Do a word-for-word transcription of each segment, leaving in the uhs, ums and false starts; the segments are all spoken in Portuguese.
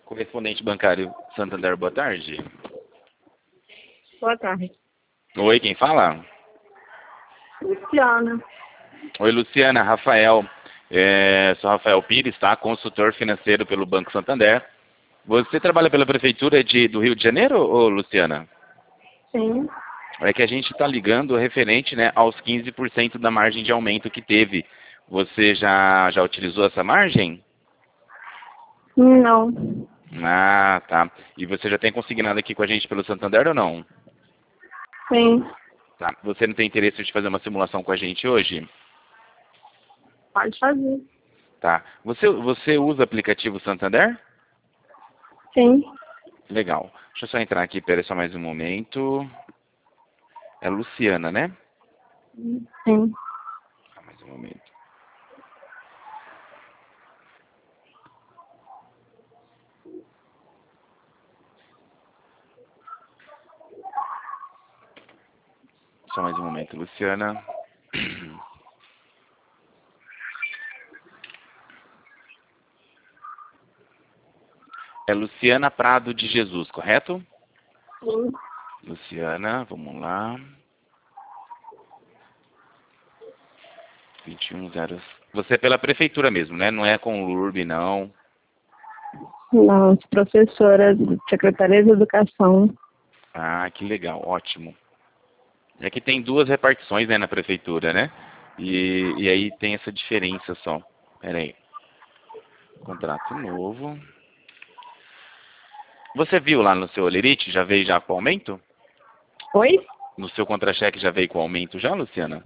Correspondente bancário Santander, boa tarde. Boa tarde. Oi, quem fala? Luciana. Oi, Luciana, Rafael. É, sou Rafael Pires, tá? Consultor financeiro pelo Banco Santander. Você trabalha pela Prefeitura de, do Rio de Janeiro, ô, Luciana? Sim. É que a gente está ligando referente, né, aos quinze por cento da margem de aumento que teve. Você já, já utilizou essa margem? Não. Ah, tá. E você já tem consignado aqui com a gente pelo Santander ou não? Sim. Tá. Você não tem interesse de fazer uma simulação com a gente hoje? Pode fazer. Tá. Você, você usa aplicativo Santander? Sim. Legal. Deixa eu só entrar aqui, pera só mais um momento. É Luciana, né? Sim. Ah, mais um momento. Só mais um momento, Luciana. É Luciana Prado de Jesus, correto? Sim. Luciana, vamos lá. vinte e um zero. Você é pela prefeitura mesmo, né? Não é com o L U R B, não. Não, sou professora de Secretaria de Educação. Ah, que legal, ótimo. É que tem duas repartições, né, na prefeitura, né? E, e aí tem essa diferença só. Pera aí. Contrato novo. Você viu lá no seu Olerite? Já veio já com aumento? Oi? No seu contra-cheque já veio com aumento já, Luciana?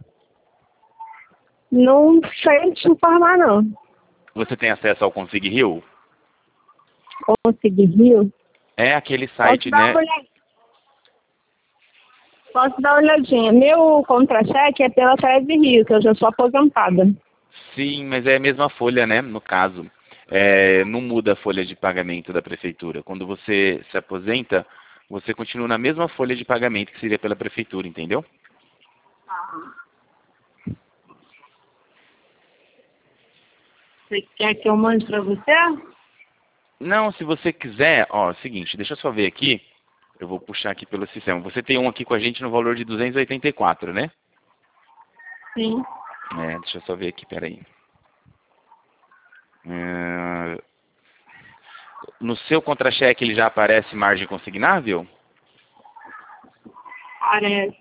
Não sei te informar, não. Você tem acesso ao Consig Rio? Consegui Rio? É aquele Posso site, dar né? uma olhadinha? Posso dar uma olhadinha. Meu contra-cheque é pela Treve Rio, que eu já sou aposentada. Sim, mas é a mesma folha, né? No caso. É, não muda a folha de pagamento da prefeitura. Quando você se aposenta, você continua na mesma folha de pagamento que seria pela prefeitura, entendeu? Você quer que eu mande pra você? Não, se você quiser, ó, é o seguinte, deixa eu só ver aqui. Eu vou puxar aqui pelo sistema. Você tem um aqui com a gente no valor de duzentos e oitenta e quatro, né? Sim. É, deixa eu só ver aqui, peraí. É, no seu contra-cheque ele já aparece margem consignável? Parece.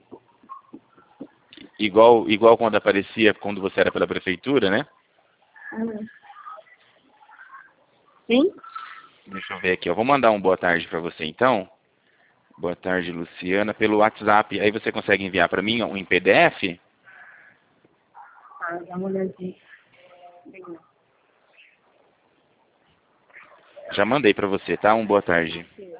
Igual, igual quando aparecia quando você era pela prefeitura, né? Uhum. Sim? Deixa eu ver aqui, ó. Vou mandar um boa tarde para você então. Boa tarde, Luciana, pelo WhatsApp. Aí você consegue enviar para mim um em P D F? Tá, dá uma olhadinha. Já mandei para você, tá? Um boa tarde.